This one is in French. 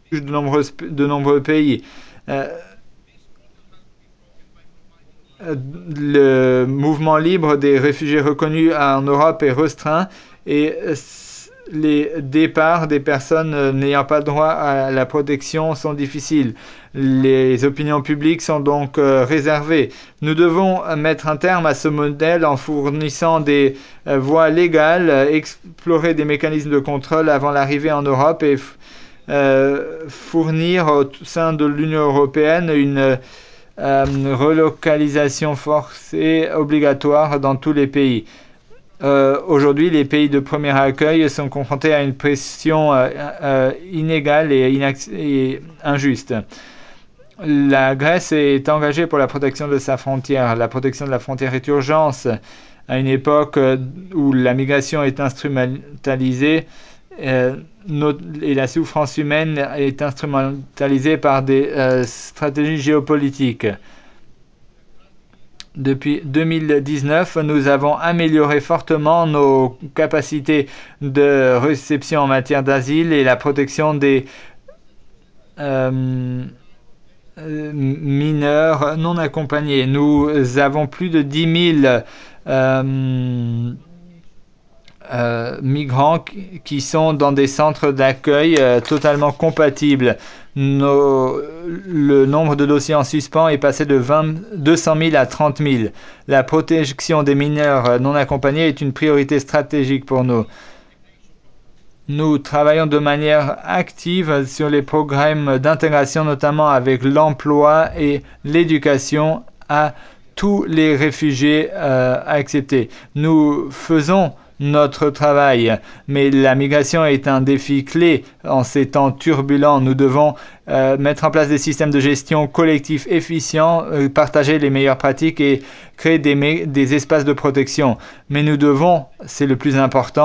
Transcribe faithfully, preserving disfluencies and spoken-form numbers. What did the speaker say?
de nombreux, de nombreux pays. Euh, le mouvement libre des réfugiés reconnus en Europe est restreint et les départs des personnes n'ayant pas droit à la protection sont difficiles. Les opinions publiques sont donc euh, réservées. Nous devons mettre un terme à ce modèle en fournissant des euh, voies légales, euh, explorer des mécanismes de contrôle avant l'arrivée en Europe et euh, fournir au sein de l'Union européenne une euh, relocalisation forcée obligatoire dans tous les pays. Euh, Aujourd'hui, les pays de premier accueil sont confrontés à une pression euh, euh, inégale et, et injuste. La Grèce est engagée pour la protection de sa frontière. La protection de la frontière est urgence à une époque où la migration est instrumentalisée euh, et la souffrance humaine est instrumentalisée par des euh, stratégies géopolitiques. Depuis deux mille dix-neuf, nous avons amélioré fortement nos capacités de réception en matière d'asile et la protection des euh, mineurs non accompagnés. Nous avons plus de dix mille euh, euh, migrants qui sont dans des centres d'accueil euh, totalement compatibles. Nos, le nombre de dossiers en suspens est passé de vingt, deux cent mille à trente mille. La protection des mineurs non accompagnés est une priorité stratégique pour nous. Nous travaillons de manière active sur les programmes d'intégration, notamment avec l'emploi et l'éducation à tous les réfugiés euh, acceptés. Nous faisons notre travail, mais la migration est un défi clé en ces temps turbulents. Nous devons euh, mettre en place des systèmes de gestion collectifs efficients, euh, partager les meilleures pratiques et créer des, des espaces de protection. Mais nous devons, c'est le plus important,